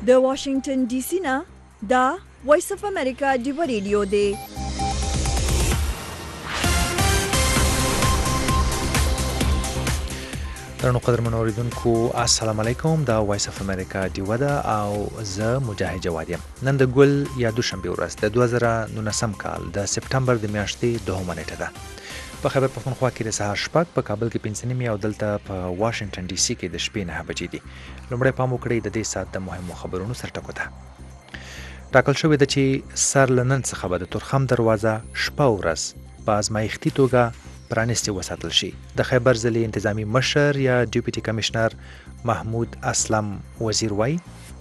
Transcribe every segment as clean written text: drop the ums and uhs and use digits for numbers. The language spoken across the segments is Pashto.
د واشنگټن ډي سي نه دا وایس اف امریکا ډیو ریډیو دی. درنو قدرمنو اوریدونکو السلام علیکم. دا وایس اف امریکا ډیو ده او زه مجاهد جواد یم. نن د ګل یا دوشنبه ورځ د 2019 کال د سپټمبر د میاشتې 2 نیټه ده. په خبر پښتونخوا کې د سهار شپږ، په کابل کې 5 او دلته په واشنگټن ډي سي کې د شپې 9 بجې دي. لومړی پام وکړئ د دې سات د مهمو خبرونو سرټکو ته. ټاکل شوې ده چې سر لنن څخه به د تورخم دروازه شپه ورځ په ازمایښتي توګه پرانیستي وساتل شي. د خیبر ضلعې انتظامی مشر یا ډیپټي کمشنر محمود اسلم وزیر وایي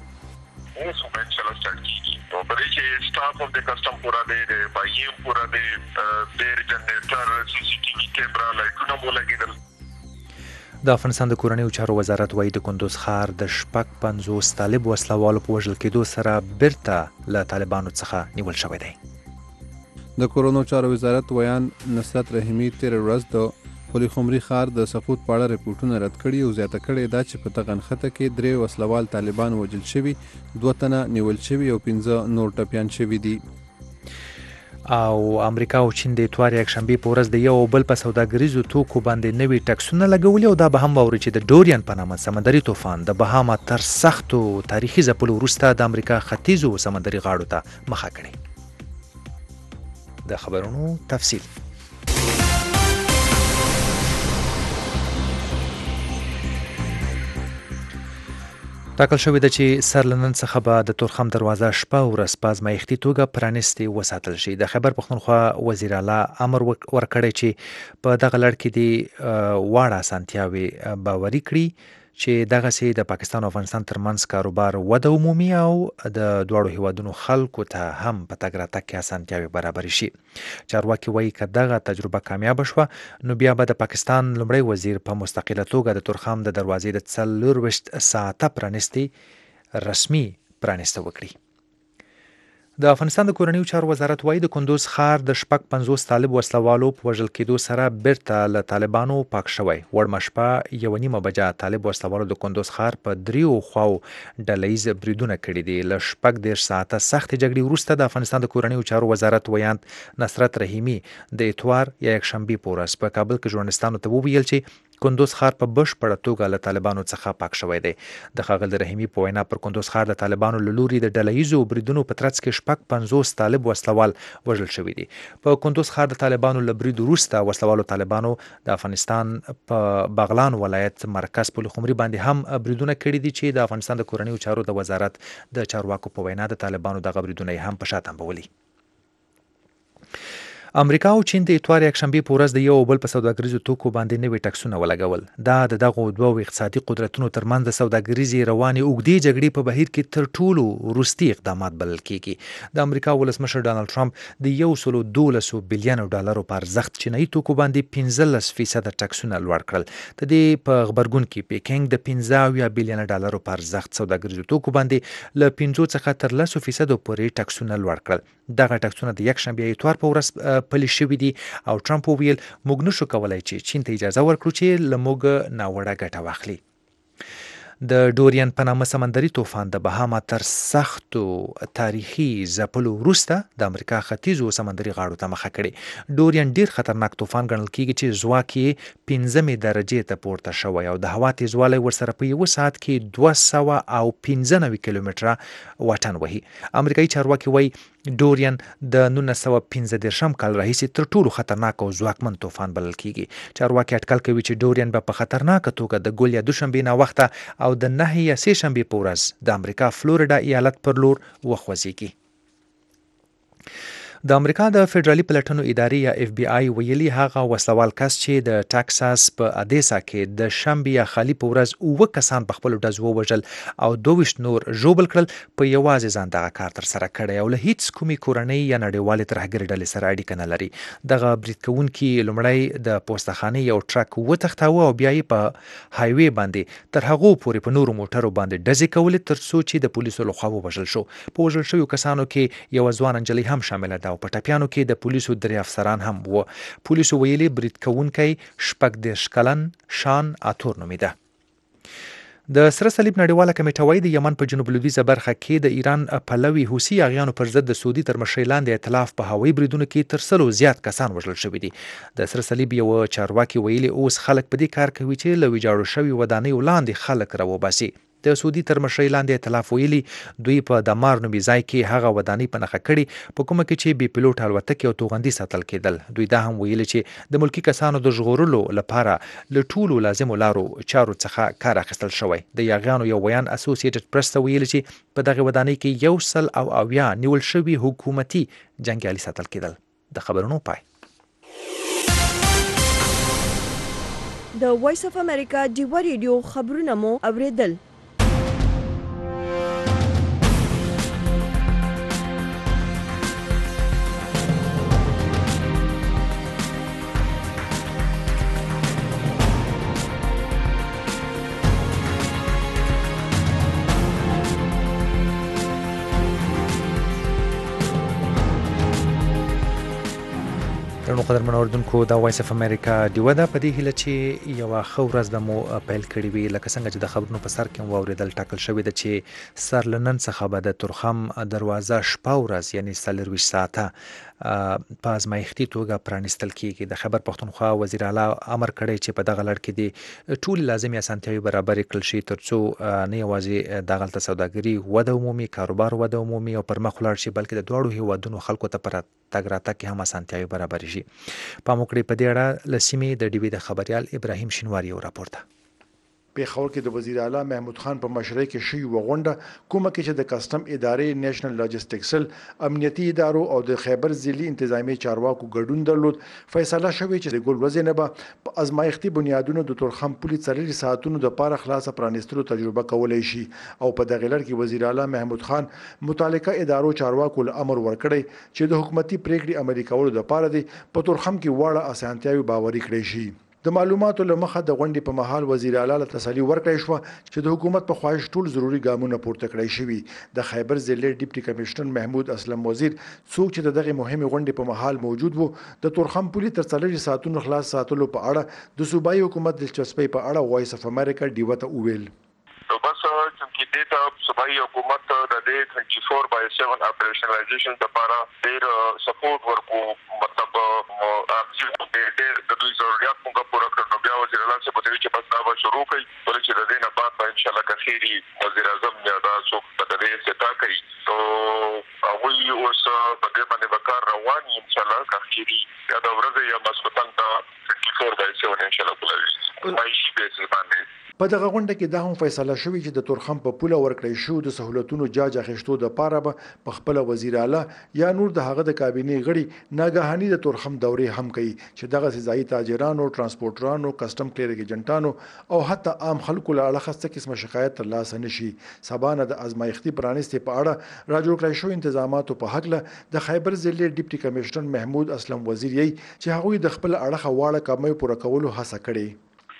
بری چې سټاف هم د کسٹم پورا دی، د بایم پورا دی، د جنریټر سی سی ټي وی کیمرا لایټونه مو لګیدل. د افغانستان د کورنیو چارو وزارت وایي د کندوز ښار د شپږ 50 طالب وسلوالو په وژل کېدو سره بیرته له طالبانو څخه نیول شوی دی. د کورونو چارو وزارت ویان نصرت رحیمي تیر ورځ د پلی خمري ښار د سقوط په اړه رپورټونه رد کړي او زیاته کړې ده چې په دغه نښته کې 3 وسلوال طالبان وژل شوي، 2 تنه نیول شوي او 15 نور ټپیان شوي دي. او امریکا او چین د اتوار یکشنبه په ورځ د یو بل په سوداګریزو توکو باندې نوي ټکسونه لګولي او دا به هم واوري چې د ډورین په نامه سمندري طوفان د بهاما تر سختو تاریخي ځپلو وروسته د امریکا ختیځو سمندري غاړو ته مخه کړې. د خبرونو تفصیل. ټاکل شوې ده چې سر لنن څخه به د تورخم دروازه شپه ورځ په ازمایښتي توګه پرانیستي وساتل شي. د خیبر پښتونخوا وزیر اعلی امر ورکړی چې په دغه لړ کې د واړه اسانتیاوې باوري کړي چې دغسې د پاکستان او افغانستان ترمنځ کاروبار وده عمومي او د دواړو هیوادونو خلکو ته هم په تګ راتګ کې اسانتیاوې برابرې شي. چارواکي وایي که دغه تجربه کامیابه شوه نو بیا به د پاکستان لومړی وزیر په مستقله توګه د تورخم د دروازې د 24 ساعته پرانیستي رسمي پرانیسته وکړي. د افغانستان د کورنیو چارو وزارت وایي د کندوز ښار د شپږ 50 طالب وسلوالو په وژل کېدو سره بیرته له طالبانو پاک شوی. وړمه شپه 1:30 بجه طالب وسلوالو د کندوز ښار په 3 خواو ډله ییز بریدونه کړي دي. له 14 ساعته سختې جګړې وروسته د افغانستان د کورنیو چارو وزارت ویاند نصرت رحیمي د اتوار یا یکشنبه په ورځ په کابل کې ژورنالستانو ته وویل چې کندوز ښار په بشپړه توګه له طالبانو څخه پاک شوی دی. د ښاغلي رحیمي په وینا پر کندوز ښار د طالبانو له لوري د ډله ییزو بریدونو په ترڅ کې شپږ 50 طالب وسلوال وژل شوي دي. په کندوز ښار د طالبانو له برید وروسته وسلوالو طالبانو د افغانستان په بغلان ولایت مرکز پل خمري باندې هم بریدونه کړي دي چې د افغانستان د کورنیو چارو د وزارت د چارواکو په وینا د طالبانو دغه بریدونه هم په شا تنبولي. امریکا او چین د اتوار یکشنبه په ورځ د یو بل په سوداګریزو توکو باندې نوي ټکسونه ولګول. دا د دغو دوو اقتصادي قدرتونو ترمنځ د سوداګریزې روانې اوږدې جګړې په بهیر کې تر ټولو وروستي اقدامات بلل کېږي. د امریکا ولسمشر ډانلډ ټرمپ د 112 بلین ډالرو په ارزښت چینایي توکو باندې 15% ټکسونه لوړ کړل. د دې په غبرګون کې پیکنګ د 15 بلین ډالرو په ارزښت سوداګریزو توکو باندې له 5 څخه تر 10% پورې ټکسونه لوړ کړل. دغه ټکسونه د یکشنبه اتوار په ورځ پلي شوي دي او ټرمپ وویل موږ نشو کولای چې چین ته اجازه ورکړو چې له موږ ناوړه ګټه واخلي. د ډورین په نامه سمندري طوفان د بهاما تر سختو تاریخي ځپلو وروسته د امریکا ختیځو سمندري غاړو ته مخه کړې. ډورین ډیر خطرناک طوفان ګڼل کېږي چې ځواک یې 15 درجې ته پورته شوی او د هوا تیزوالی ورسره په یو ساعت کې 295 کیلومتره واټن وهي. امریکایي چارواکي وایي ډورین د 1915 کال راهیسې تر ټولو خطرناک او ځواکمن طوفان بلل کېږي. چارواکي اټکل کوي چې ډورین به په خطرناکه توګه د ګل یا دوشنبه ناوخته او د 9 یا 3 شنبه په ورځ د امریکا فلوریډا ایالت پر لور وخوځېږي. د امریکا د فدرالي پلټنو ادارې یا اف بی آی ویلي هغه وسلوال کس چې د ټکساس په اډیسا کې د شنبه یا خالي په ورځ 9 کسان په خپل ډز ووژل او 22 نور ژوبل کړل په یوازې ځان دغه کار تر سره کړی او له هیڅ کومې کورنۍ یا نړیوالې ترهګرې ډلې سره اړیکه نه لري. دغه برید کوونکي لومړی د پوستخانې یو ټرک وتښتاوه او بیا یې په هایوي باندې تر هغو پورې په نورو موټرو باندې ډزې کولې تر څو چې د پولیسو لخوا ووژل شو. په وژل شویو کسانو کې یو ځوان نجلۍ هم شامله ده او په ټپیانو کې د پولیسو 3 افسران هم وو. پولیسو ویلي برید کوونکی 14 کلن شان اتور نومیده. د سره صلیب نړیواله کمیټه وايي د یمن په جنوب لویدیځه برخه کې د ایران پلوي حوثي اغیانو پر ضد د سعودي تر مشرۍ لاندې ائتلاف په هوایي بریدونو کې تر 100 زیات کسان وژل شوي دي. د سره صلیب یو چارواکي ویلي اوس خلک په دې کار کوي چې له ویجاړو شوي ودانیو لاندې خلک راوباسي. د سعودي تر مشرۍ لاندې ائتلاف ویلي دوی په دمار نومي ځای کې هغه ودانۍ په نښه کړي په کومه کې چې بې پیلوټ الوتکې او توغندي ساتل کېدل. دوی دا هم ویلي چې د ملکي کسانو د ژغورلو لپاره له ټولو لازمو لارو چارو څخه کار اخیستل شوی. د یاغیانو یو ویان اسوسییټډ پریس ته ویلي چې په دغه ودانۍ کې 100 نیول شوي حکومتي جنګیالي ساتل کېدل. د خبرونو پای. د وایس اف امریکا ډیوا ریډیو خبرونه مو اوریدل. درنو قدرمن اوریدونکو د وایس اف امریکا ډیوا ده په دې هیله چې یو ښه ورځ به مو پیل کړې وي. لکه څنګه چې د خبرونو په سر کې مو اوریدل ټاکل شوی ده چې سر له نن څخه به د تورخم دروازه شپه ورځ یعنی 24 ساعته په ازمایښتي توګه پرانیستل کیږي. د خیبر پښتونخوا وزیر اعلی امر کړی چې په دغه لړ کې د ټول لازمي اسانتیاوي برابر کړل شي ترڅو نه یوازې دغه سوداګري وده عمومي کاروبار وده عمومي او پرمخ ولاړ شي بلکې د دواړو هیوادونو خلکو ته پر تګ راتګ کې هم اسانتیاوي برابر شي. پام وکړئ په دې اړه له سیمې د ډیوي د خبريال ابراهیم شینواری یو راپور ده. پیښور کې د وزیر اعلی محمود خان په مشرۍ کې شوی وغونډه کومه کې چې د کسٹم ادارې نېشنل لاجستیکسل امنیتي ادارو او د خیبر ضلعي انتظامی چارواکو ګډون درلود. فیصله شوې چې د ګل ورځې نه به په ازمایښتي بنیادونو د تورخم پولي 4 ساعتونو د پاره خلاصه پرانیستلو تجربه کولای شي او په دغه لړ کې وزیر اعلی محمود خان متعلقه ادارو چارواکو له امر ورکړی چې د حکومتي پریکړې عملي کولو لپاره د تورخم کې واړه اسانتیاوي باوري کړي شي. د معلوماتو له مخه د غونډې په مهال وزیر اعلی له تسلی ورکړی شو چې د حکومت په خواهش ټول ضروري ګامونه پورته کړی شوي. د خیبر ضلع ډیپټي کمشنر محمود اسلم وزیر څوک چې دغه مهمه غونډې په مهال موجود وو د تورخم پولي تر 4 ساعتونو خلاص ساتلو په اړه د صوبایي حکومت دلچسپي په اړه وایس اف امریکا ډیوا ته وویل. بس چې دیتا صوبایي حکومت د دې 24/7 اپریشنلایزیشن لپاره ډیر سپورټ ورکو مطلب د دوی ضرورت موږ پوره کړو. بیا وزیر اعلی څه پوښتنه چې پس دا شروع کړي ولې چې د دې نه بعد به ان شاء الله کثیری وزیر اعظم یا دا څوک په دې استعفا کوي او هغه اوس په دې باندې وکړ روان ان شاء الله کثیری یا د ورځې یا مسکوتن دا 24/7 ان شاء الله کوي مایشي به باندې. په دغه غونډه کې دا هم فیصله شوې چې د تورخم په پوله ورکړی شو د سہولتونو جاج اخیستو د پاره به په خپل وزیر اعلی یا نور د هغه د کابینې غړي ناګهاني د تورخم دورې هم کوي چې دغه ځای تاجرانو ترانسپورټرانو کسٹم کلیر ایجنټانو او حتی عام خلکو له اړه خسته قسمه شکایت تر لاسه نشي. سبانه د ازمایښتي پرانیستي په اړه راجوړ کړی شو انتظاماتو په حق له د خیبر ضلع ډیپټي کمشنر محمود اسلم وزیر یې چې هغه د خپل اړه واړه کمې پوره کولو هڅه کړې.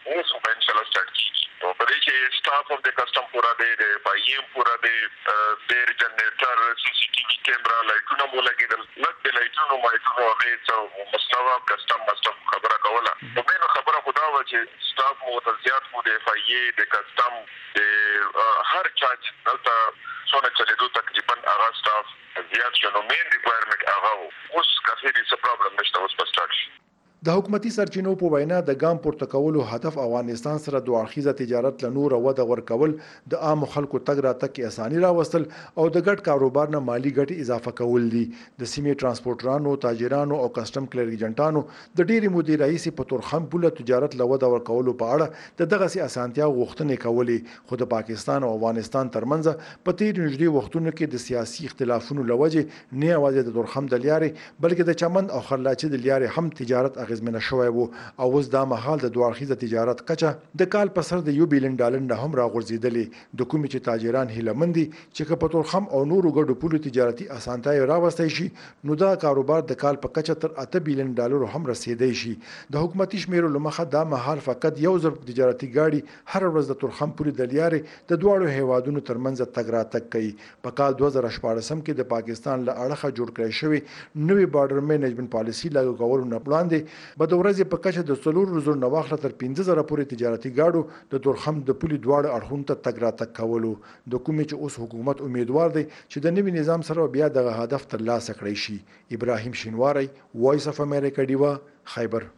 Staff of the custom पूरा दे बाइम पूरा दे देर जनरेटर सीसीटीवी कैमरा लाइटों मो लगे लग दे लाइटों माइटों अबे तो मसला कस्टम खबर कोला तो मैं खबर खुदा वजे स्टाफ मो तजियात को दे फाये दे कस्टम दे हर चार्ज नलता सोने चले दो तकरीबन आगा स्टाफ जियात शनो मेन रिक्वायरमेंट आगा उस काफी दिस प्रॉब्लम नشته اوس پستاش. د حکومتي سرچینو په وینا د ګام پورته کولو هدف افغانستان سره دوه اړخیزه تجارت له نور وده ورکول د عام خلکو تګ راتګ کې اساني راوستل او د ګډ کاروبار نه مالی ګټې اضافه کول دي. د سیمې ترانسپورټرانو تاجرانو او کسٹم کلیر ایجنټانو د ډېری مودې رئیس په تورخم پوله تجارت له وده ورکولو په اړه د دغه سي اسانتیا غوښتنې کولې خو د پاکستان او افغانستان ترمنځ په تیر نږدې وختونو کې د سیاسي اختلافونو لوجه نه یوازې د تورخم د لیارې بلکې د چمن او خرلاچي د لیارې هم تجارت اغیزمنه شوی وو او اوس دا مهال د دوه اړخیزه تجارت کچه د کال په سر د $1 بلین نه هم راغورځېدلې. د کومې چې تاجران هیلمندي چې په تورخم او نورو ګډو پولو تجارتي اسانتیاوي راوستای شي نو دا کاروبار د کال په کچه تر $8 بلین هم رسیدای شي. د حکومتي شمیرو لمخه دا مهال فقط یو ځل تجارتي ګاډي هر ورځ د تورخم پولي د لیارې د دواړو هیوادونو ترمنځ تګ راتګ کوي. په کال 2014 کې د پاکستان له اړخه جوړ کړی شوی نوې بارډر مینجمنت پالیسی لاګو کولو نه وړاندې بد ورځې په کچه د 4,000 نه واخله تر 15,000 پورې تجارتي ګاډو د تورخم د پولي دواړو اړخونو ته تګ راتګ کولو د کومې چې اوس حکومت امیدوار دی چې د نوي نظام سره بیا د هدف ترلاسه کړی شي. ابراهیم شینواری، وایس اف امریکا، ډیوا، خیبر.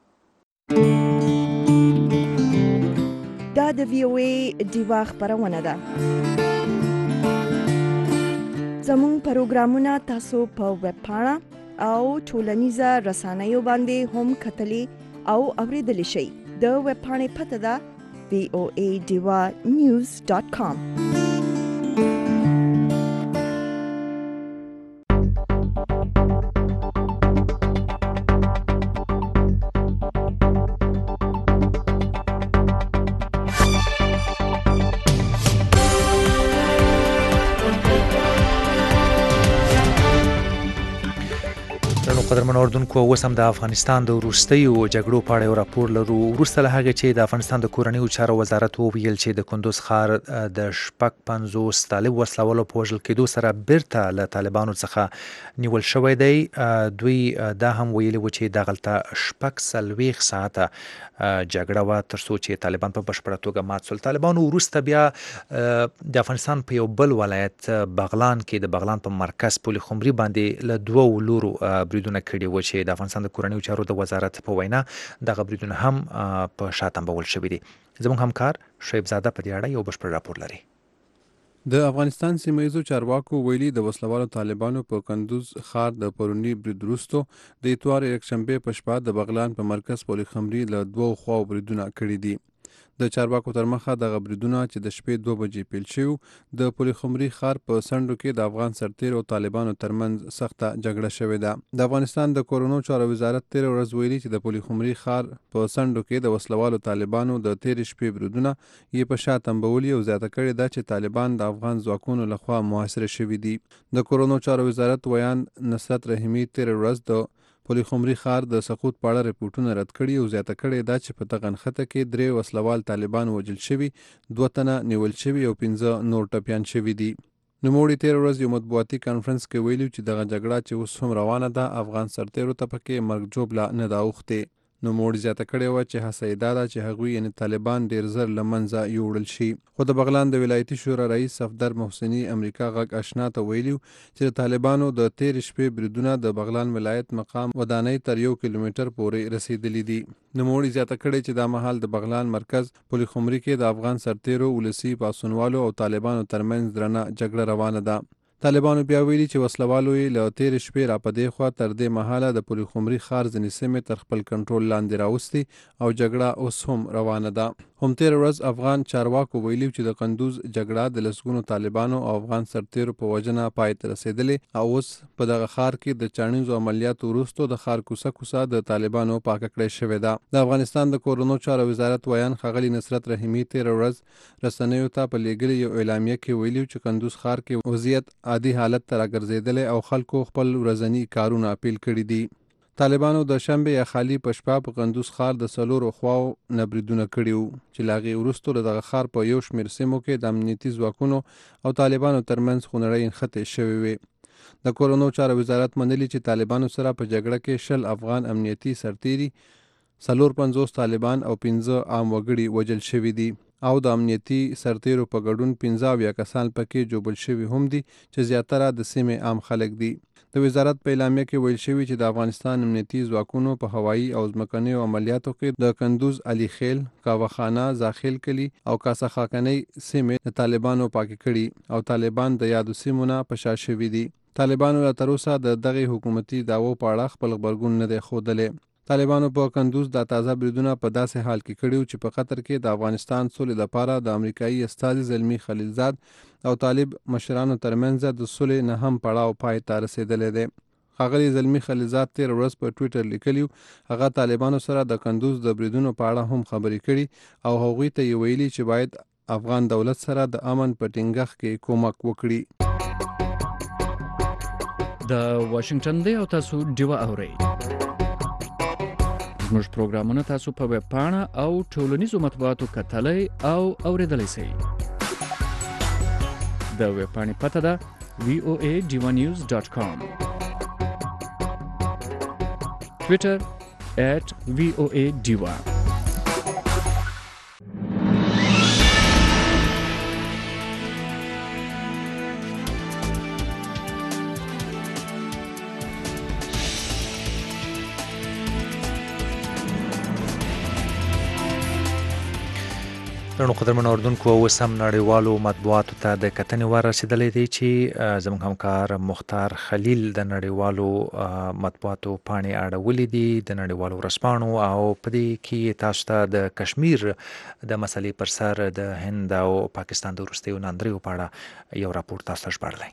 دا د وی او ای ډیوا خبرونه ده. زموږ پروګرامونه تاسو په ویب پاڼه او ټولنیزه رسنیو باندې هم کتلی او اوریدلی شئ. د ویب پاڼې پته ده voadivanews.com. قدرمن اردوونکو، اوس هم د افغانستان د وروستیو جګړو په اړه یو راپور لرو. وروسته له هغې چې د افغانستان د کورنیو چارو وزارت وویل چې د کندوز ښار د 50 طالب وسلوالو په وژل کېدو سره بیرته له طالبانو څخه نیول شوی دی، دوی دا هم ویلي و چې دغلته 46 ساعته جګړه وه تر څو چې طالبان په بشپړه توګه مات شول. طالبانو وروسته بیا د افغانستان په یو بل ولایت بغلان کې د بغلان په مرکز پل خمري باندې له 2 لورو بریدونه کړي و چې د افغانستان د کورنیو چارو د وزارت په وینا دغه بریدونه هم په شا تنبول شوي دي. زموږ همکار شعیب زاده په دې اړه یو بشپړ راپور لري. د افغانستان سیمه چارواکو ویلي د وسلوالو طالبانو په کندوز ښار د پرونی برید وروسته د اتوار یکشنبه په شپه د بغلان په مرکز پل خمري له 2 خواو بریدونه کړي دي. د چارواکو تر مخه د بریدونه چې د شپې 2 بجې پیل شو د پل خمري ښار په سندو کې د افغان سرتیر او طالبانو ترمنځ سخته جګړه شوې ده. د افغانستان د کورونو چارو وزارت 13 ورځ ویلي چې د پل خمري ښار په سندو کې د وسلوالو طالبانو د 13 شپې بریدونه یې په شا تنبولي او زیاته کړې ده چې طالبان د افغان ځواکونو لخوا محاصره شوي دي. د کورونو چارو وزارت ویان نصرت رحیمي 13 ورځ د پل خمري ښار د سقوط په اړه ریپورټونه رد کړي او زیاته کړې ده چې په دغه نښته کې 3 وسلوال طالبان وژل شوي، 2 تنه نیول شوي او 15 نور ټپیان شوي دي. نوموړي 13 ورځ یو مطبوعاتي کانفرنس کې ویلي چې دغه جګړه چې اوس هم روانه ده افغان سرتیرو ته پکې مرګ ژوبله نه ده اوښتې. نوموړي زیاته کړې وه چې هڅه یې دا ده چې هغوی یعنې طالبان ډېر زر له منځه یوړل شي. خو د بغلان د ولایتي شورا رئیس صفدر محسني امریکا غږ اشنا ته ویلي چې د طالبانو د 13 شپې بریدونه د بغلان ولایت مقام ودانۍ تر 1 کیلومتر پورې رسیدلي دي. نوموړي زیاته کړې چې دا مهال د بغلان مرکز پل خمري کې د افغان سرتیرو، ولسي پاسونوالو او طالبانو ترمنځ درنه جګړه روانه ده. طالبانو بیا ویلي چې وسلوالو یې له 13 شپې را په دې خوا تر دې مهاله د پل خمري ښار ځینې سیمې تر خپل کنټرول لاندې راوستي او جګړه اوس هم روانه ده. هم 13 ورځ افغان چارواکو ویلي چې د کندوز جګړه د لسګونو طالبانو او افغان سرتیرو په وجنه پای ته رسېدلې او اوس په دغه ښار کې د چاڼیزو عملیاتو وروسته د ښار کوڅه د طالبانو پاکه کړې شوې ده. د افغانستان د کورونو چارو وزارت ویان ښاغلي نصرت رحیمي 13 ورځ رسنیو ته په لیږلي یو اعلامیه کې ویلي چې کندوز ښار کې وضعیت عادي حالت ته راګرځېدلی او خلکو خپل ورځني کارونه پیل کړي دي. طالبانو د شنبه یا خالی په شپه په کندوز ښار د 4 خواو نه بریدونه کړي وو چې له هغې وروسته له دغه ښار په یو شمېر سیمو کې د امنیتي ځواکونو او طالبانو ترمنځ خونړۍ نښتې شوې وې. د کورونو چارو وزارت منلي چې طالبانو سره په جګړه کې 60 افغان امنیتي سرتیري، 54 طالبان او 15 عام وګړي وژل شوي دي او د امنیتي سرتیرو په ګډون 15 کسان پکې جوبل شوي هم دي چې زیاتره د سیمې عام خلک دي. د وزارت په اعلامیه کې ویل شوي چې د افغانستان امنیتي ځواکونو په هوایي او ځمکنیو عملیاتو کې د کندوز، علي خیل، کاوخانه، زاخیل کلي او کاسه خاکنۍ سیمې د طالبانو پاکې کړي او طالبان د یادو سیمو نه په شا شوي دي. طالبانو لا تر اوسه د دغې حکومتي دعوو په اړه خپل غبرګون نه دی ښودلی. طالبانو په کندوز د تازه بریدونه په داسې حال کې کړي چې په قطر کې د افغانستان سولې لپاره د امریکایي استازي زلمي خلیلزاد او طالب مشرانو ترمنځ د سولې نه هم پړاو پای ته رسېدلی دی. ښاغلي زلمي خلیلزاد 13 ورځ په ټویټر لیکلي هغه طالبانو سره د کندوز د بریدونو په اړه هم خبرې کړي او هغوی ته یې ویلي چې باید افغان دولت سره د امن په ټینګښت کې کومک وکړي. د واشنگټن دی او تاسو ډیوه اورئ. زموږ پروګرامونه تاسو په ویب پاڼه او ټولنیزو مطبوعاتو کتلای او اوریدلای شئ. د ویب پاڼې پته ده voadivanews.com. ټویټر، @VOA Diva. نو قدرمن اردوونکو اوس هم نړیوالو مطبوعاتو ته د کتنې وار رسیدلی دی چې زموږ همکار مختار خلیل د نړیوالو مطبوعاتو پاڼې اړولې دي د نړیوالو ورځپاڼو او په دې کې تاسو ته د کشمیر د مسلې پر سر د هند او پاکستان د وروستیو ناندریو په اړه یو راپور تاسو ته ژباړلی.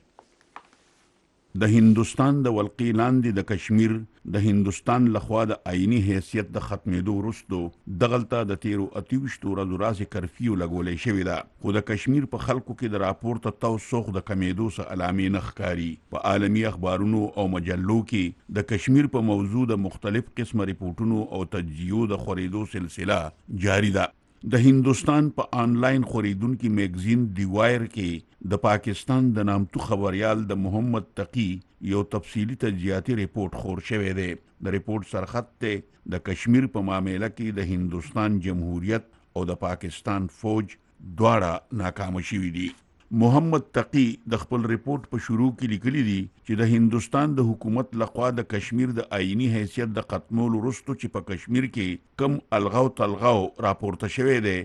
د هندوستان د ولقې لاندې د کشمیر د هندوستان لخوا د آئینی حیثیت د ختمېدو وروستو دغلته د 28 ورځو راځي کرفیو لګولې شوې ده، خو د کشمیر په خلکو کې د راپورته توسخ د کمیدو څخه علامې نه ښکاري. په عالمي اخبارونو او مجلو کې د کشمیر په موضوع د مختلف قسمه ریپورټونو او تجزیو د خورېدو سلسله جاری ده. د هندوستان په آنلاین خورېدونکي میګزین دی وایر کې د پاکستان د نامتو خبریال د محمد تقی یو تفصیلی تجزیاتی ریپورت خور شوی دی. د ریپورت سرخط ته د کشمیر په معاملې کې د هندوستان جمهوریت او د پاکستان فوج دواړه ناکام شوي دي. محمد تقی د خپل ریپورت په شروع کې لیکلي دي چې د هندوستان د حکومت لخوا د کشمیر د آئینی حیثیت د ختمولو وروسته چې په کشمیر کې کم الغاو تلغاو راپورته شوی دی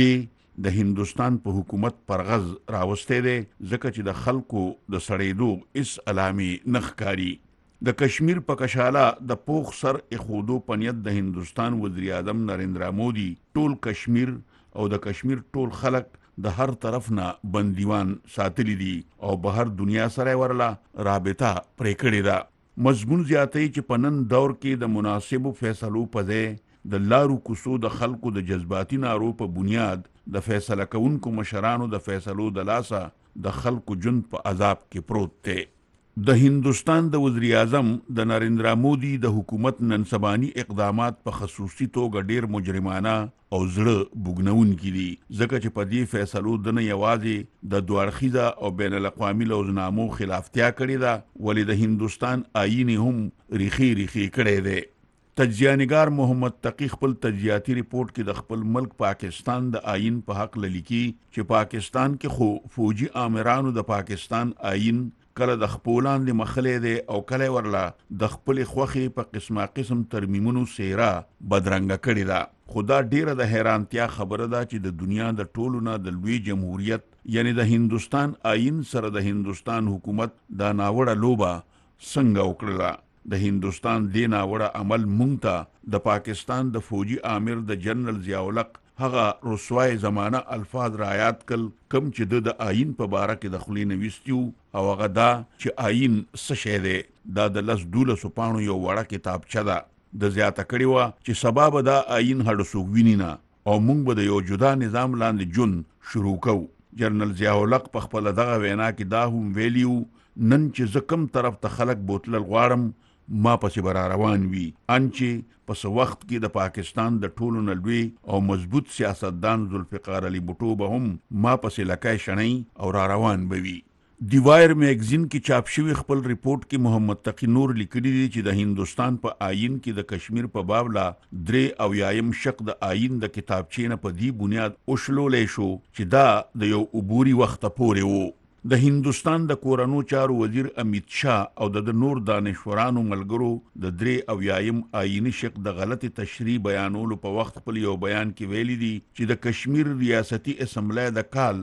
د هندوستان په حکومت پرغز راوستی دی، ځکه چې د خلکو د سړېدو اس علامې نه ښکاري. د کشمیر په کشاله د پوخ سر اخودو په نیت د هندوستان وزیر اعظم نریندرا مودي ټول کشمیر او د کشمیر ټول خلک د هر طرف نه بندیوان ساتلی دي او بهر دنیا سره ورله رابطه پرې کړې ده. مضمون زیاتوي چې په نن دور کې د مناسبو فیصلو په ځای د لارو کوڅو د خلکو د جذباتي نارو په بنیاد د فیصله کوونکو مشرانو د فیصلو د لاسه د خلکو ژوند په عذاب کې پروت دی. د هندوستان د وزیر اعظم د نریندرا مودي د حکومت ننسباني اقدامات په خصوصي توګه ډیر مجرمانه او زړه بوګنونکي دي، ځکه چې په دې فیصلو د نه یوازې د دوه اړخیزه او بین الاقوامي لوزنامو خلافتیا کړې ده، ولې د هندوستان آئین هم ریخي کړی دی. تجزیه‌نګار محمد تقی خپل تجزیاتي ریپورت کې د خپل ملک پاکستان د آئین په حق لیکي چې پاکستان کې خو فوجي آمرانو د پاکستان آئین کله د خپلان د مخلې دی او کله ورله د خپل خوخي په قسم ترمیمونو سیرا بدرنګه کړی ده. خدا ډیره د حیرانتیا خبره ده چې د دنیا د ټولو نه د لوی جمهوریت یعنی د هندوستان آئین سره د هندوستان حکومت دا ناوړه لوبه څنګه وکړله. د هندوستان دې ناوړه عمل مونږ ته د پاکستان د فوجي آمر د جنرال ضیاءالحق هغه رسوای زمانه الفاظ رعایت کل کم چې د آئین په باره کې د خولې نه ویستیو او هغه دا چې آئین څه شی دی، دا د 12 پاڼو یو وړه کتابچه ده. د زیاته کړې وه چې سبا به دا آئین هډو څوک ویني نه او موږ به د یو جدا نظام لاندې ژوند شروع کوو. جنرال ضیاءالحق په خپله دغه وینا کې دا هم ویلیو نن چې زه کم طرف ته خلک بوتلل غواړم ما پسې به را روان وي، انچې پس وخت کې د پاکستان د ټولو نه لوی او مضبوط سیاستدان ذوالفقار علي بوټو به هم ما پسې لکای شنی او را روان به وي. دی وایر میگزین کې چاپ شوی خپل ریپورت کې محمد تقی نور لیکلی دی چې د هندوستان په آئین کې د کشمیر په باب لا 83 شق د آئین د کتابچې نه په دې بنیاد وشلولې شو چې دا د یو عبوري وخت پورې وو. د هندوستان د کورنو چارو وزیر امیت شاه او د نور دانشورانو ملګرو د 83 آئینی شق د غلطي تشریح بیانولو په وخت خپل یو بیان کې ویلي دي چې د کشمیر ریاستي اسمبلی د کال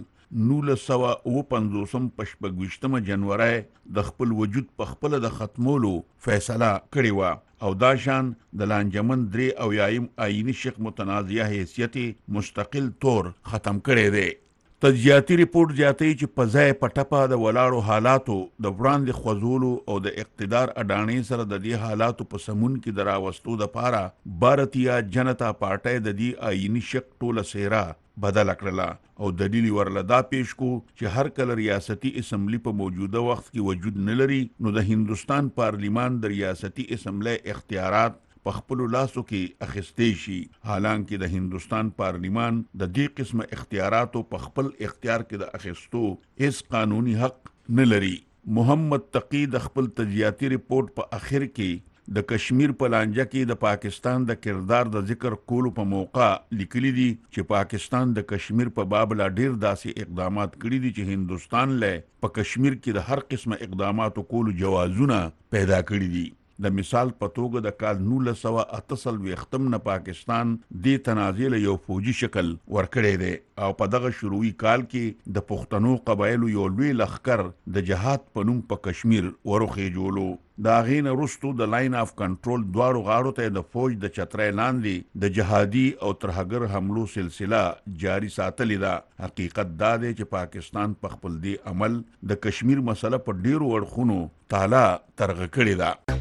1959 پشپږویشتمه جنوري د خپل وجود په خپل د ختمولو فیصله کړې وه او دا شان د لانجمن 83 آئینی شق متنازعه حیثیت مستقل طور ختم کړی دی. تجزیاتي ریپورت زیاتوي چې په ځای په ټپه د ولاړو حالاتو د وړاندې خوځولو او د اقتدار اډانې سره د دې حالاتو په سمون کې د راوستو دپاره بھارتیه جنتا پارټۍ د دې آئیني شق ټوله څیره بدله کړله او دلیل ورله دا پیش کو چې هر کله ریاستي اسمبلی په موجوده وخت کې وجود نه لري نو د هندوستان پارلیمان د ریاستي اسمبلی اختیارات په خپل لاسو کې اخیستې شي، حالانکه د هندوستان پارلیمان د دې قسمه اختیاراتو په خپل اختیار کې د اخیستو هیڅ قانوني حق نه لري. محمد تقی د خپل تجزیاتي ریپورت په اخر کې د کشمیر په لانجه کې د پاکستان د کردار د ذکر کولو په موقع لیکلي دي چې پاکستان د کشمیر په باب لا ډیر داسې اقدامات کړي دي چې هندستان له په کشمیر کې د هر قسمه اقدامات کولو جوازونه پیدا کړي دي. د مثال په توګه د کال 1998 نه پاکستان د تنازل یو فوجي شکل ورکړی دی او په دغه شروعي کال کې د پښتنو قبایلو یو لوی لخر د جهاد په نوم په کشمیر ورخېجولو. دا غین وروسته د لاین اف کنټرول دواړو غاړو ته د فوج د چترۍ لاندې د جهادي او ترهګر حملو سلسله جاری ساتلې ده. حقیقت دا دی چې پاکستان په خپل دی عمل د کشمیر مسله په ډیرو اړخونو تالا ترغه کړې ده.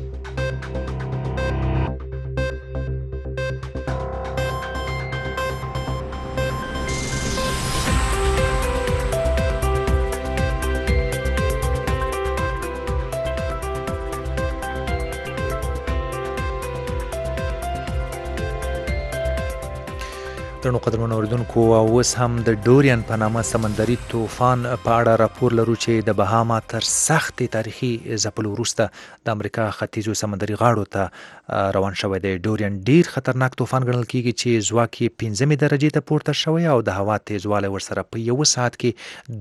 درنو قدرمنو اوریدونکو، اوس هم د ډوریان په نامه سمندري طوفان په اړه راپور لرو چې د بهاما تر سختې تاریخي ځپلو وروسته د امریکا ختیځو سمندري غاړو ته روان شوی دی. ډوریان ډیر خطرناک طوفان ګڼل کیږي چې ځواک یې 15 درجې ته پورته شوی او د هوا تیزوالی ورسره په یو ساعت کې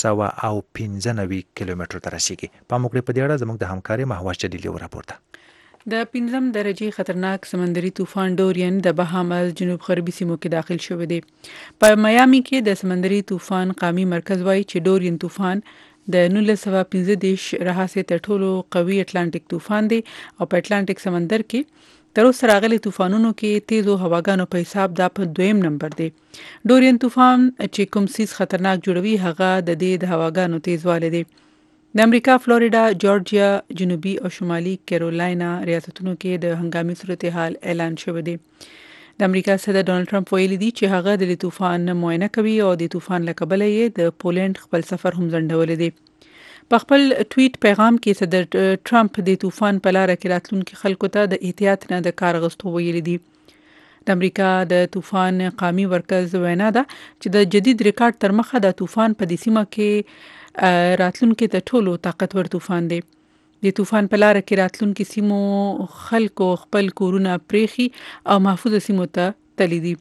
295 کیلومترو ته رسیږي. پام وکړئ په دې اړه زموږ د همکاري مهوش جلیل یو راپور ده. د 15 درجې خطرناک سمندري طوفان ډوریان د بهاماز جنوب غربي سیمو کې داخل شوی دی. په میامي کې د سمندري طوفان قومي مرکز وایي چې ډوریان طوفان د 1915 راهیسې تر ټولو قوي اټلانټیک طوفان دی او په اټلانټیک سمندر کې تر اوسه راغلي طوفانونو کې تیزو هواګانو په حساب دا په دویم نمبر دی. ډوریان طوفان چې کوم سیس خطرناک جوړوي هغه د دې د هواګانو تیزوالی دی. د امریکا فلوریډا، جورجیا، جنوبي او شمالي کیرولاینا ریاستونو کې د هنګامي صورتحال اعلان شوی دی. د امریکا صدر ډونالد ټرمپ ویلي دی چې هغه د طوفان معاینه کوي او د طوفان له کبله یې د پولند خپل سفر هم ځنډولی دی. په خپل ټویټ پیغام کې صدر ټرمپ د طوفان په لاره کې راتلونکي خلکو ته د احتیاط نه د کار اخیستو ویلي دی. د امریکا د طوفان قومي مرکز وینا ده چې د جدید ریکارډ تر مخه د طوفان په دې سیمه کې راتلونکي د ټولو طاقتور طوفان دی. د طوفان په لاره کې راتلونکي سیمو خلکو خپل کورونه پریخي او محفوظ سیمو ته تللی دي.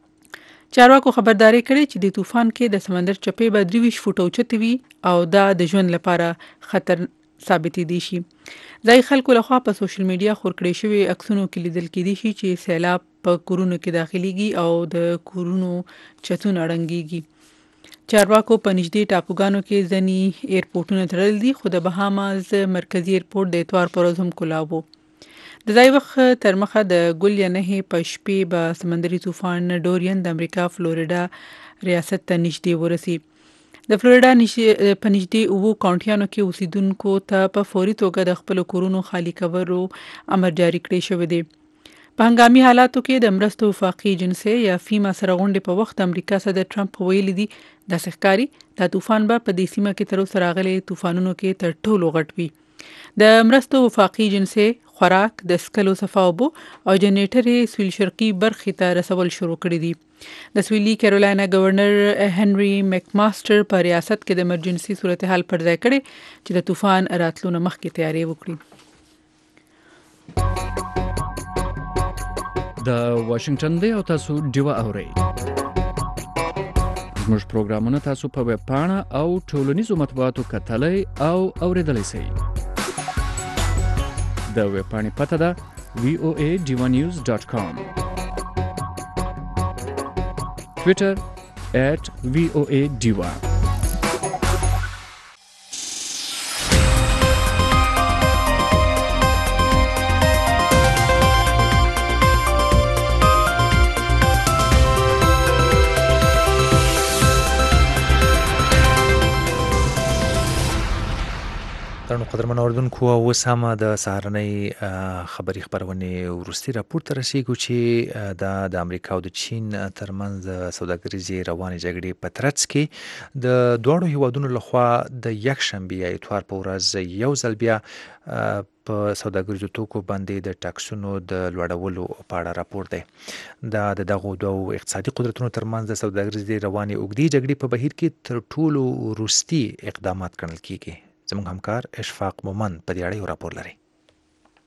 چارواکو خبرداري کړې چې د طوفان کې د سمندر چپې به 23 فوټه اوچتې وي او دا د ژوند لپاره خطر ثابتې دي شي. ځای خلکو لخوا په سوشل میډیا خور کړی شوی عکسونو کې لیدل کېدی شي چې سیلاب په کورونو کې داخليږي او د کورونو چتونه ړنګيږي. چارواکو په نږدې ټاپوګانو کې ځینې ایرپورټونه تړل دي خو د بهاماز مرکزی ایرپورټ د اتوار پر ورځ هم کولاو و. د ځای وخت تر مخه د ګل یا نه په شپې به سمندري طوفان ډوریان د امریکا فلوریډا ریاست ته نږدې ورسي. د فلوریډا په نږدې 9 کاونټیانو کې اوسیدونکو ته په فوري توګه د خپل کورونو خالی کولو امر جاری کړی شوی دی. په هنګامي حالاتو کې د مرستو وفاقي ایجنسي یا فیما سره غونډې په وخت امریکا صدر ټرمپ ویلي دي د ښکاری د طوفان به په دې سیمه کې تر اوسه راغلي طوفانونو کې تر ټولو غټ وي. د مرستو وفاقي ایجنسي خوراک د سکلو صفا اوبو او جنریټر سویل شرقي برخې ته رسول شروع کړي دي. د سویلي کیرولاینا گورنر هنري میکماستر په ریاست کې د ایمرجنسي صورتحال پر ځای کړي چې د طوفان راتلو مخکې تیاری وکړي. د واشنگټن دی او تاسو ډیوه اورئ. زموږ پروګرامونه تاسو په ویب پاڼه او ټولنیزو مطبوعاتو کتلای او اوریدلای شئ. د ویب پاڼې پته ده voadivanews.com. Twitter @voadiva. درنو قدرمنو اوریدونکو، اوس هم د سهارنۍ خبري خبرونې وروستي راپور ته رسیږو چې د امریکا او د چین ترمنځ سوداګریزې روانې جګړې په ترڅ کې د دواړو هیوادونو لخوا د یکشنبې یا اتوار په ورځ یو ځل بیا په سوداګریزو توکو باندې د ټاکسونو د لوړولو په اړه راپور دی. دا د دغو دوو اقتصادي قدرتونو ترمنځ د سوداګریزې روانې اوږدې جګړې په بهیر کې تر ټولو وروستي اقدامات ګڼل کیږي. زموږ همکار اشفاق مومند په دې اړه یو راپور لري.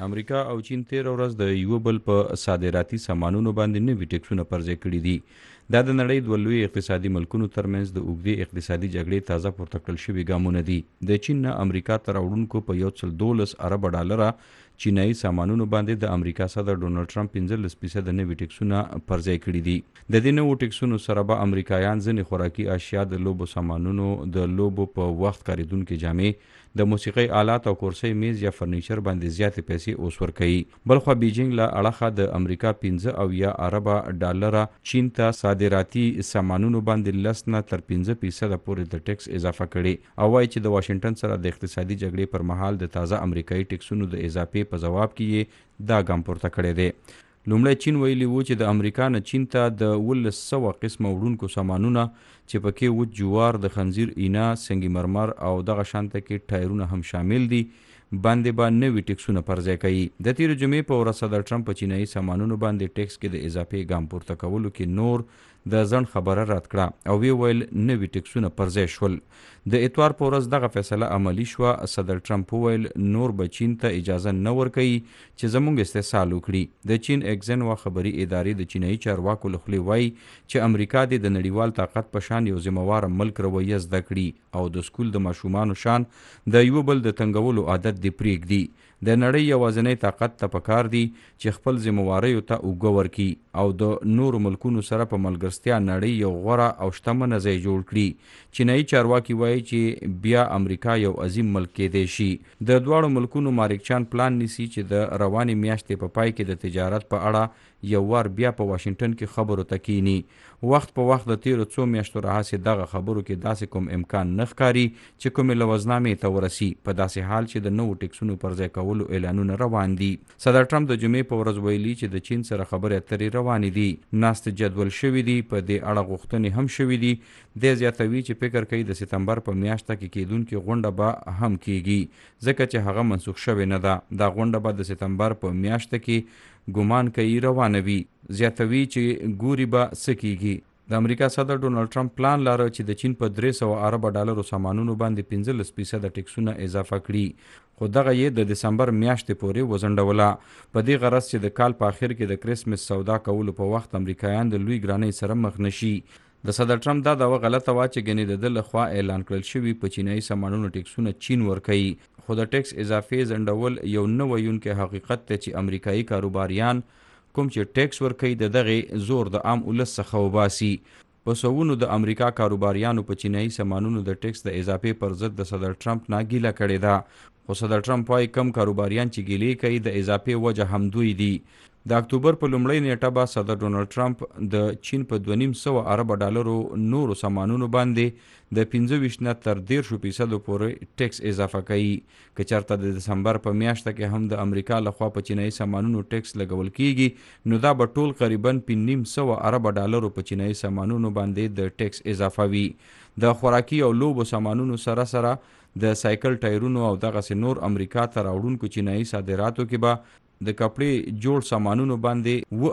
امریکا او چین 13 ورځ د یو بل په صادراتي سامانونو باندې نوي ټیکسونه پرځای کړي دي. دا د نړۍ دوه لوی اقتصادي ملکونو ترمنځ د اوږدې اقتصادي جګړې تازه پورته کړل شوي ګامونه دي. د چین نه امریکا ته راوړونکو په 112 ارب ډالره چینایي سامانونو باندې د امریکا صدر ډونالډ ټرمپ 15% نوي ټیکسونه پرځای کړي دي. د دې نوو ټیکسونو سره به امریکایان ځینې خوراکي اشیا، د لوبو سامانونو، د لوبو په وخت کاریدونکې جامې، د موسیقۍ آلات او کرسۍ میز یا فرنیچر باندې زیاتې پیسې اوس ورکوي. بلخوا بیجینګ له اړخه د امریکا 15 ارب ډالره چین ته صادراتي سامانونو باندې 10 نه تر 15% پورې د ټیکس اضافه کړي او وایي چې د واشنگټن سره د اقتصادي جګړې پر مهال د تازه امریکایي ټیکسونو د اضافې په جواب کې دا ګام پورته کړی دی. لومړی چین ویلي و چې د امریکا نه چین ته د 1100 قسمه وړونکو سامانونه چې پکې وچ جوار، د خنزیر اینا، سنگ مرمر او دغه شانته کې ټایرونه هم شامل دي باندې به نوي ټیکسونه پرځای کوي. د تیر جمعې په ورځ صدر ټرمپ په چینایي سامانونو باندې ټیکس کې د اضافي ګام پورته کولو کې نور د ځنډ خبره رد کړه او وی ویل نوي ټیکسونه پرځای شول. د اتوار په ورځ دغه فیصله عملی شوه. صدر ټرمپ ویل نور به چین ته اجازه نه ورکوي چې زموږ استحصال وکړي. د چین اکزنوا خبري ادارې د چینایي چارواکو له خولې وایي چې امریکا د نړیوال طاقت په شان یو ذمہوار ملک رویه زده کړي او د سکول د ماشومانو شان د یو بل د تنګولو عادت دی پرېږدي. د نړۍ یوازینی طاقت ته پکار دی چې خپل ذمہواریو ته اوږه ورکړي او د نورو ملکونو سره په ملګرتیا نړۍ یو غوره او شتمنه ځای جوړ کړي. چینایي چارواکي وایي چې بیا امریکا یو عظیم ملک کېدی شي. د دواړو ملکونو مارکچان پلان نیسي چې د روانې میاشتې په پای کې د تجارت په اړه یو وار بیا په واشنگټن کې خبرو ته کینی. وخت په وخت د تیرو څو میاشتو راهیسې دغه خبرو کې داسې کوم امکان نه ښکاري چې کومې لوظنامې ته ورسي، په داسې حال چې د نوو ټیکسونو پرځای کولو اعلانونه روان دي. صدر ټرمپ د جمعې په ورځ ویلي چې د چین سره خبرې اترې روانې دي، ناستې جدول شوي دي، په دې اړه غوښتنې هم شوي دي. دی زیاتوي چې فکر کوي د سپتمبر په میاشته کې کېدونکې غونډه به هم کیږي ځکه چې هغه منسوخ شوې نه ده. دا غونډه به د سپتمبر په میاشته کې ګمان کوي روانوي. زیاتوي چې ګوري به څه کیږي. د امریکا صدر ډونالډ ټرمپ پلان لاره چې د چین په 300 ارب ډالرو سامانونو باندې 15% ټیکسونه اضافه کړي، خو دغه یې د دسمبر میاشتې پورې وځنډوله په دې غرض چې د کال په اخر کې د کریسمس سودا کولو په وخت امریکایان د لوی ګرانۍ سره مخ نشي. د صدر ټرمپ دا دعوه غلطه وه چې ګنې د ده لخوا اعلان کړل شوي په چینایي سامانونو ټیکسونه چین ورکوي، خو د ټیکس اضافې ځنډول یو نه ویونکی حقیقت دی چې امریکایي کاروباریان کوم چې ټیکس ورکوي د دغې زور د عام ولس څخه وباسي. په سوونو د امریکا کاروباریانو په چینایي سامانونو د ټیکس د اضافې پر ضد د صدر ټرمپ نه ګیله کړې ده، خو صدر ټرمپ وایي کم کاروباریان چې ګیلې کوي د اضافې وجه همدوی دي. د اکتوبر په لومړۍ نیټه به صدر ډونالډ ټرمپ د چین په 2.5 ارب ډالرو نورو سامانونو باندې د 25 نه تر 13% پورې ټیکس اضافه کوي. که چېرته د دسمبر په میاشته کې هم د امریکا لخوا په چینایي سامانونو ټیکس لګول کیږي نو دا به ټول قریبا 5.5 ارب ډالرو په چینایي سامانونو باندې د ټیکس اضافه وي. د خوراکي او لوبو سامانونو سره سره د سایکل ټایرونو او دغسې نور امریکا ته راوړونکو چینایي صادراتو کې به د کپړې جوړ سامانونو باندې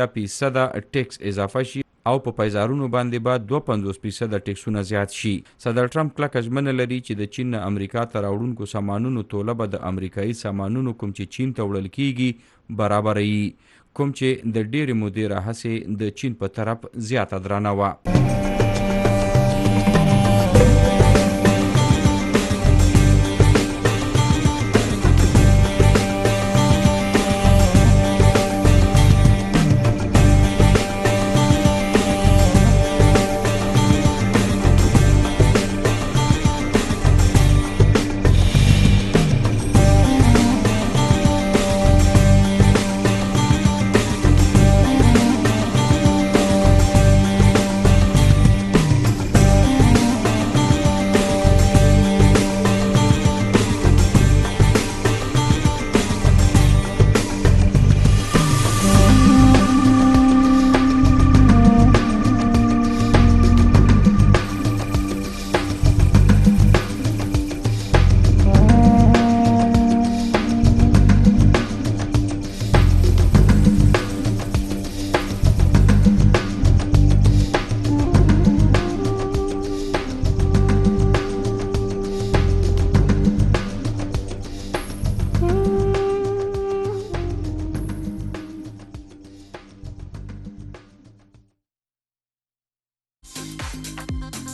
80% ټیکس اضافه شي او په پیزارونو باندې به 52% ټیکسونه زیات شي. صدر ټرمپ کلکه ژمنه لري چې د چین نه امریکا ته راوړونکو سامانونو توله به د امریکایي سامانونو کوم چې چین ته وړل کیږي برابروي، کوم چې د ډېرې مودې راهیسې د چین په طرف زیاته درانه وه.